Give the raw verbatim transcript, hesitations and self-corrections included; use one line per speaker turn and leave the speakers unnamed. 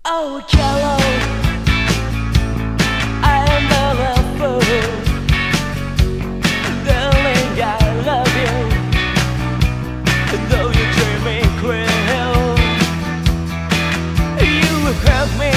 Oh, Carol, I am the fool. Darling, I love you, though you treat me cruel. You hurt me